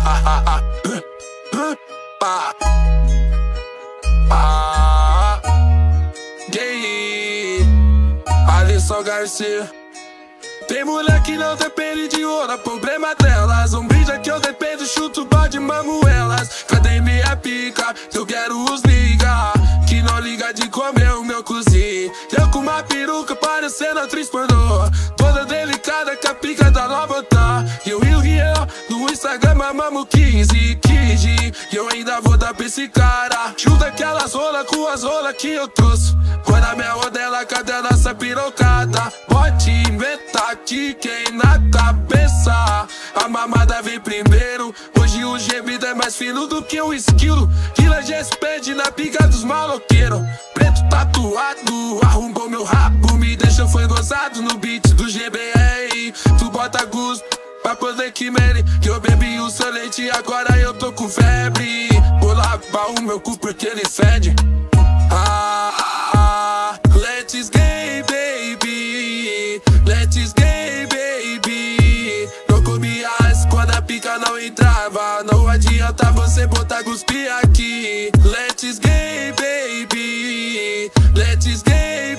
Alisson Garcia. Tem mulher que não depende de ouro, problema delas. Um brinde que eu dependo, chuto bode, mamo elas. Cadê minha pica? Eu quero os liga que não liga de comer o meu cozinho. Eu com uma peruca parecendo atriz pornô, toda delicada com a pica da nova tá. Eu e o Riel no Instagram mamamo 15. E eu ainda vou dar pra esse cara. Chuta aquelas rolas com as rolas que eu trouxe. Põe na minha rodela, cadê a nossa pirocada? Bote metade na cabeça. A mamada vem primeiro. Hoje o gemido é mais fino do que um esquilo. Killer GSPD na pica dos maloqueiros. Preto tatuado, arrombou meu rabo, me deixa foi gozado no beat do GBR. Tu bota gosto pra poder que mere, que eu bebi o seu leite, agora eu tô com febre. Vou lavar o meu cu porque ele fede. Let's gay, baby. Let's gay, baby. Não comia quando a pica não entrava. Não adianta você botar cuspir aqui. Let's gay, baby. Let's gay,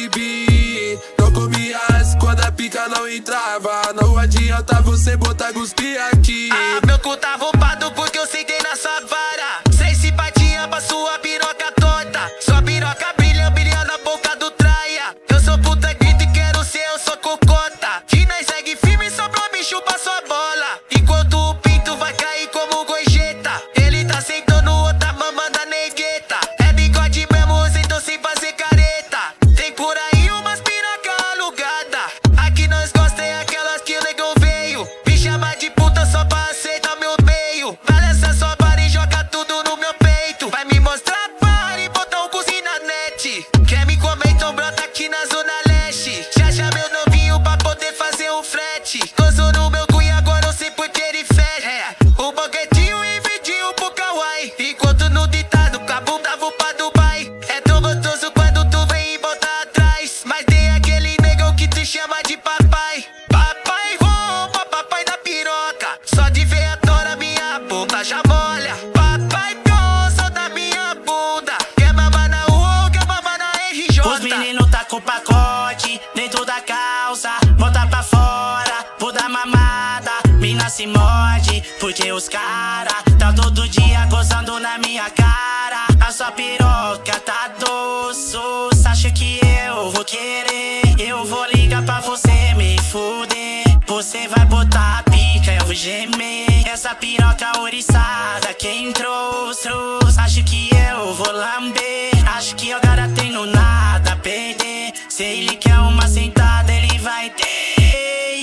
baby. Não comia quando a pica não entrava. Não adianta você botar cuspir aqui. Meu cu tá roubado porque eu sentei na sua vara. Sem simpatia pra sua piroca torta. Sua piroca brilha, brilha na boca do traia. Eu sou puta, grito e quero ser, eu sou cocota. Que nós segue firme só pra me chupar sua bola. Enquanto o pinto vai cair como gorjeta. Ele tá sentando outra mama da negueta. É bigode mesmo, sentou sem fazer careta. Tem por aí umas piroca alugada. Aqui nós gosta é aquelas que o negão veio. Me chama de puta só pra aceitar meu meio. Balança sua vara e joga tudo no meu peito. Vai me mostrar a barra e botar um cozinho na net. Quer me comer, então brota aqui na zona leste. Já chamei o novinho pra poder fazer um frete. Gozo no meu cu e agora eu sei porque ele fecha. O boquetinho e vidinho pro kawaii. Enquanto no ditado, com a bunda vou pra Dubai. É tão gostoso quando tu vem e volta atrás. Mas tem aquele negão que te chama de papai. Papai rouba, papai da piroca. Só de ver a tora minha boca já molha. Papai gosta da minha bunda. Quer mamar na rua, quer mamar na RJ. Os meninos tá com pacote dentro da calça, bota pra fora, vou dar mamada. Mina se morde, porque os cara tá todo dia gozando na minha cara. A sua piroca tá doce, acha que eu vou querer? Eu vou ligar pra você me fuder. Você vai botar a pica, eu vou gemer. Essa piroca oriçada, quem trouxe? Acho que eu vou lamber. Acho que agora tenho nada a perder. Se ele quer uma sentada, ele vai ter.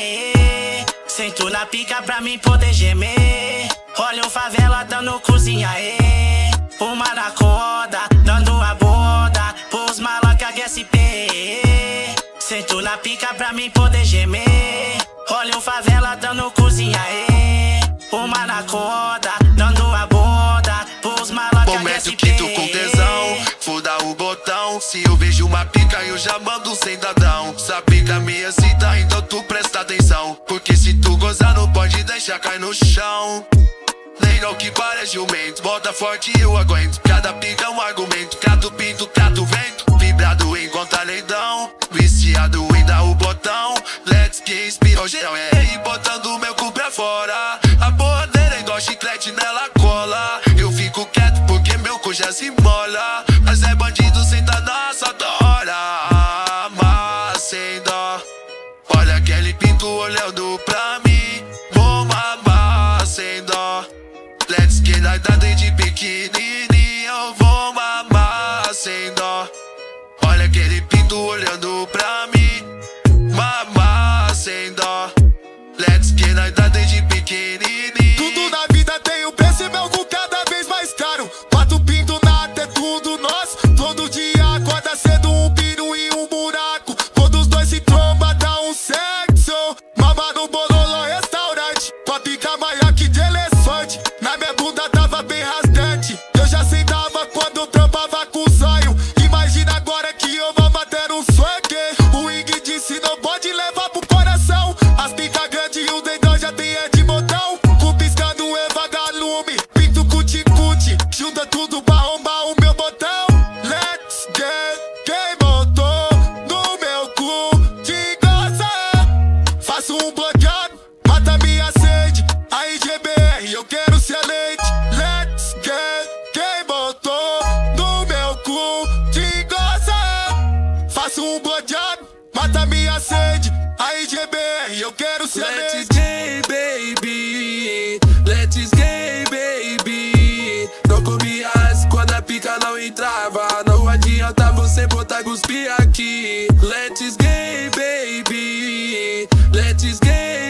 Sento na pica pra mim poder gemer. Olha o favela dando cozinha, uma na corda, dando a bunda pros malaca GSP. Sento na pica pra mim poder gemer. Olha o favela dando cozinha, uma na corda, dando a bunda pros malaca GSP. Momento que tô com tesão, foda o botão. Se eu vejo uma pica eu já mando um sentadão. Essa pica me excita, então tu presta atenção. Porque se tu gozar não pode deixar cair no chão. Legal que parece jumento, bota forte e eu aguento. Cada pica é um argumento, cada pinto, cada vento. Vibrado enquanto alendão, viciado em dar o botão. Let's get espirogel, e botando meu cu pra fora. A porra dele é igual chiclete, nela cola. Eu fico quieto porque meu cu já se mola. Mas é bandido, senta na sua tora. Mas sem dó, olha aquele pinto olhando pra mim. Vou mamar sem dó. Let's get nós tá desde pequenininho. Eu vou mamar sem dó. Olha aquele pinto olhando pra mim. Mamar sem dó. Let's get nós tá desde pequenininho. Tudo na vida tem um preço e meu cu cada vez mais caro. Quatro pinto nada, é tudo nosso. Todo dia acorda cedo, um pino e um buraco. Quando os dois se tromba dá um sexo. Mama no bololô restaurante, com a pica maior que de elefante. Na minha bunda tava bem rasgante. Eu já sentava quando eu trampava com o zóio. Imagina agora que eu vou bater um swag. O Ig disse não pode levar pro coração. As pica grande e o dedão já tem é de botão. Com piscando e eu quero ser Let's gay, baby. Let's gay, baby. Não comia quando a pica não entrava. Não adianta você botar cuspir aqui. Let's gay, baby. Let's gay,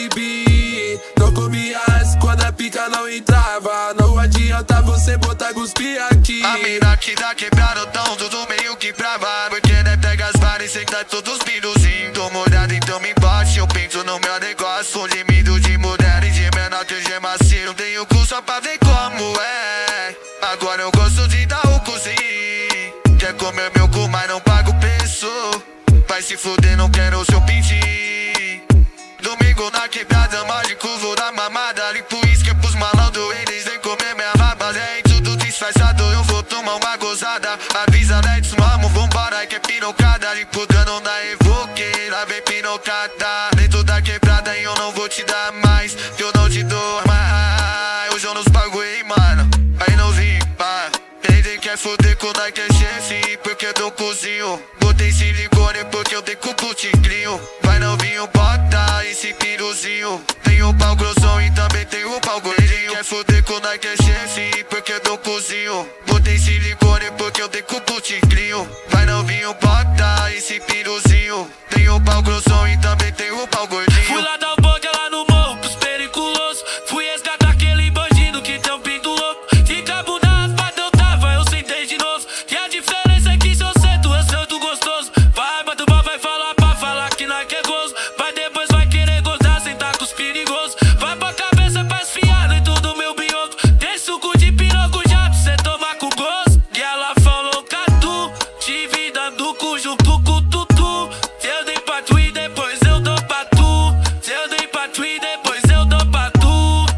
baby. Não comia quando a pica não entrava. Não adianta você botar cuspir aqui. A mina que dá quebrado tão tudo meio que brava. Porque né, pega as varas e tá todos piruzinhos. Tô molhado então me bate, eu pinto no meu negócio. Limido de mulher e de menor que G macio. Não tenho cu só pra ver como é. Agora eu gosto de dar o cozinho. Quer comer meu cu mas não paga o preço. Vai se fuder, não quero o seu pintinho. Domingo na quebrada, mágico, vou dar mamada. Limpo isca pros malandros, eles vêm comer minha raba. É tudo disfarçado, eu vou tomar uma gozada. Avisa, let's mamo, vambora que é pinocada. Limpo dano na evoque, lá vem pinocada. Dentro da quebrada e eu não vou te dar mais. Que eu não te dou mais. Hoje eu nos pago, hein, mano. Aí não vim, pá. Ele quer foder com nós que é chefe, porque eu dou cozinho. Botei silicone porque eu tenho cuco tigrinho. Vai novinho, bota esse piruzinho. Tem um pau grossão e também tem um pau gordinho. Quer foder com nós que é chefe, porque eu dou cozinho. Botei silicone porque eu tenho cuco tigrinho. Vai novinho, bota esse piruzinho. Tem um pau grossão e também tem um pau gordinho. Fui lá dar o bonde lá no morro pros periculosos. Fui resgatar aquele bandido que tem um pinto louco. Fica a bunda raspada, eu tava, eu sentei de novo. E a diferença é que se eu sento, eu sento gostoso. Vai, mas tu vai falar pra falar que nós quer gozo. Vai depois vai querer gozar, sentar com os perigosos. Vai pra cabeça pra esfriar em tudo meu bioto. Tem suco de piroco já pra cê tomar com gosto. E ela falou catu, te vi dando cu junto com o tutu. Eu dei pra tu e depois eu dou pra tu. Eu dei pra tu e depois eu dou pra tu.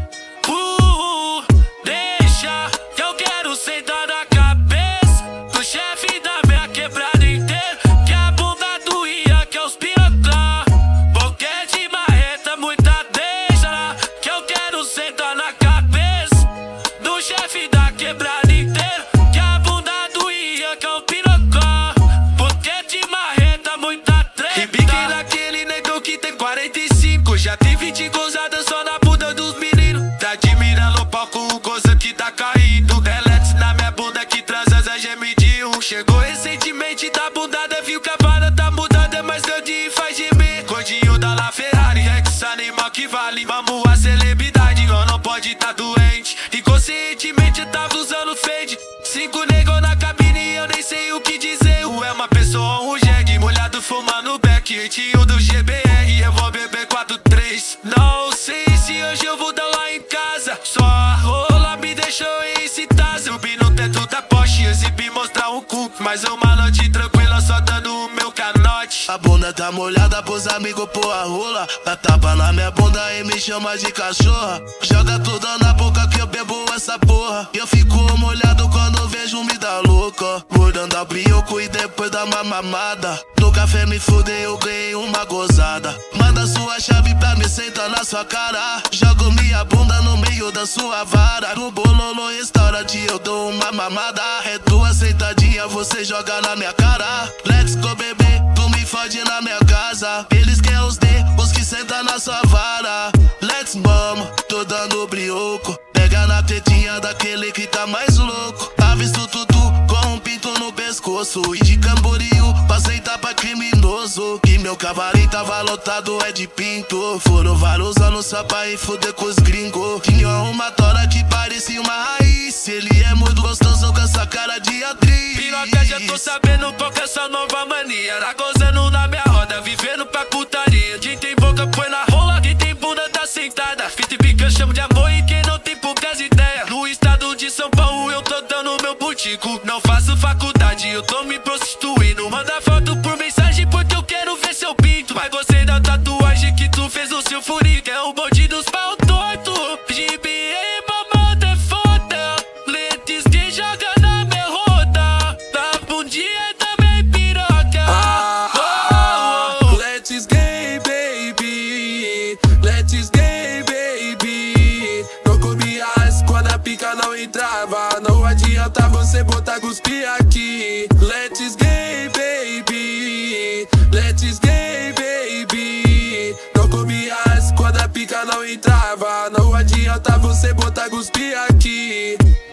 Deixa que eu quero sentar na cabeça do chefe da minha quebrada inteira. Que a bunda doía, que os pirata. Boquete, marreta, muita deixa. Que eu quero sentar na cabeça do chefe da quebrada inteira. Que a bunda doía, que os pirata. Boquete, marreta, muita treta. E pique naquele negão que tem 45. Já tem 20 gozadas só na bunda dos meninos. Tá admirando o palco, o goza que tá caindo. Delete na minha bunda que transa a gemidinho. Chegou recentemente da bundada, viu que a vara tá mudada, mas grande faz gemer. Gordinho da La Ferrari, é que esse animal que vale. Vamos a celebridade, ou não pode tá doente. Inconscientemente tava usando fade. 5 negão na cabine, eu nem sei o que dizer. Ou é uma pessoa ou um jegue, molhado fumando back. Jeitinho do GBR, eu vou beber 4-3. Não sei se hoje eu vou dar lá em casa. Só a rola me deixou excitar. Subi no teto da Porsche, exibi mostrar um cu. Mas uma noite tranquila, só dando o meu canote. A bunda tá molhada pros amigos pôr a rola. Dá tapa na minha bunda e me chama de cachorra. Joga tudo na boca que eu bebo essa porra. Eu fico molhado quando vejo me dar louca. Mordando a brioco e depois dá uma mamada. No café me fudeu, eu ganhei uma gozada. Manda sua chave pra me sentar na sua cara. Jogo minha bunda no meio da sua vara. No bololo restaurante eu dou uma mamada. É 2 sentadinhas, você joga na minha cara. Let's go bebê, tu me fode na minha casa. Eles querem os D, os que sentam na sua vara. Let's mama, tô dando brioco. Pega na tetinha daquele que tá mais louco. Avisto tudo com um pinto no pescoço. E de Camboriú pra sentar pra criminoso. Que meu cavalinho tava lotado é de pinto. Foram vários anos só pra ir fuder com os gringos. Tinha uma tora que parecia uma raiz. Ele é muito gostoso com essa cara de atriz. Piroca, já tô sabendo qual que é essa nova mania. Tá gozando na minha roda, vivendo pra putaria. Quem tem boca põe na rola, quem tem bunda tá sentada. Fita e pica eu chamo de amor e quem não tem poucas ideias. No estado de São Paulo eu tô dando meu butico. Não faço faculdade, eu tô me prostituindo. Manda foto por mensagem porque eu quero ver seu pinto. Mas gostei da tatuagem que tu fez no seu furico. É o bonde dos pau torto. GBA, mamada é foda. Let's que joga na minha roda. Da bundinha também piroca. Let's gay, baby. Let's gay, baby. Não comia quando a pica não entrava. Não adianta você botar cuspir aqui. Let's gay, baby. Let's gay, baby. Não entrava. Não adianta você botar cuspir aqui.